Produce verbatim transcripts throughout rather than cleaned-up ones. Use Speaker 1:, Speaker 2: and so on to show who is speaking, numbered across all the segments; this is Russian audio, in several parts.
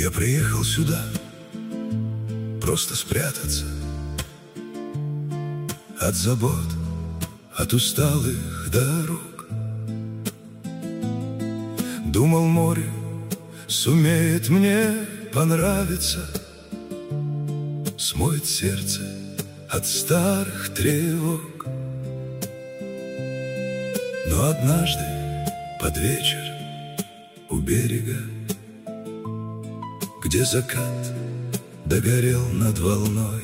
Speaker 1: Я приехал сюда просто спрятаться от забот, от усталых дорог. Думал, море сумеет мне понравиться, смоет сердце от старых тревог. Но однажды под вечер у берега, где закат догорел над волной,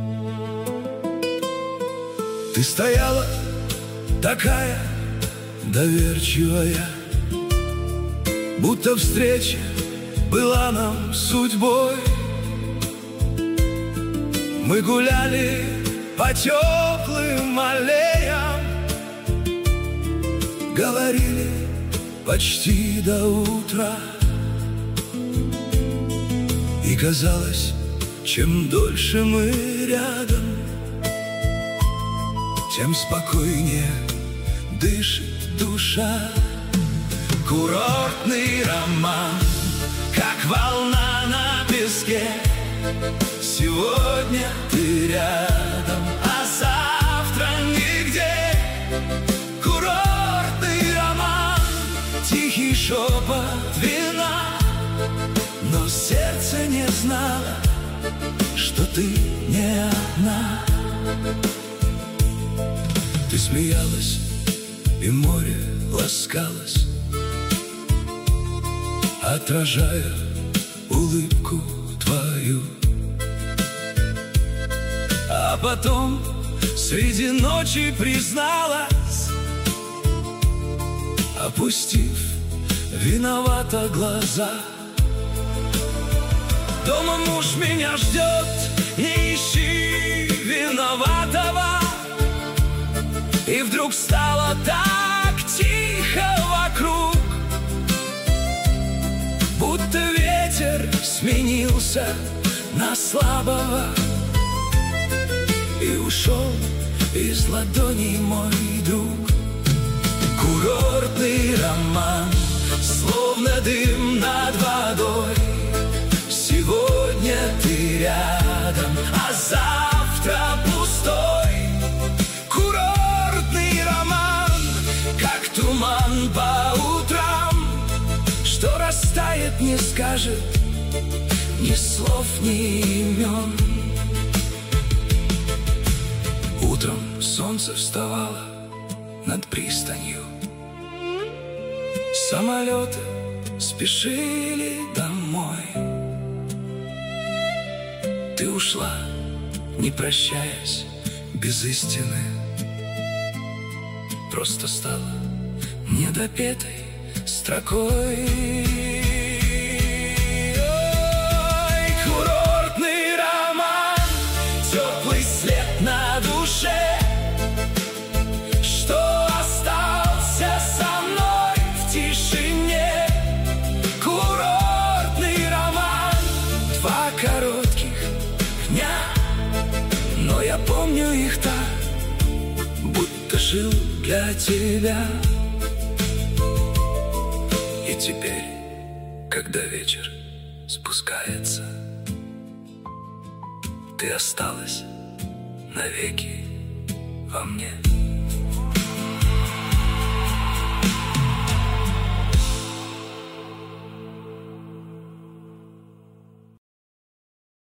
Speaker 1: ты стояла такая доверчивая, будто встреча была нам судьбой. Мы гуляли по теплым аллеям, говорили почти до утра. И казалось, чем дольше мы рядом, тем спокойнее дышит душа. Курортный роман, как волна на песке. Сегодня ты рядом, а завтра нигде. Курортный роман, тихий шепот вина, но сердце не знало, что ты не одна. Ты смеялась, и море ласкалось, отражая улыбку твою. А потом среди ночи призналась, опустив виновато глаза: дома муж меня ждет, не ищи виноватого. И вдруг стало так тихо вокруг, будто ветер сменился на слабого, и ушел из ладоней мой друг. Курортный роман, словно дым над водой. Сегодня ты рядом, а завтра пустой. Курортный роман, как туман по утрам, что растает, не скажет ни слов, ни имен. Утром солнце вставало над пристанью, самолеты спешили домой. Ты ушла, не прощаясь, без истины, просто стала недопетой строкой. Ой, курортный роман, теплый след на душе, что остался со мной в тишине. Курортный роман, два коротких дня, но я помню их так, будто жил для тебя. И теперь, когда вечер спускается, ты осталась навеки во мне.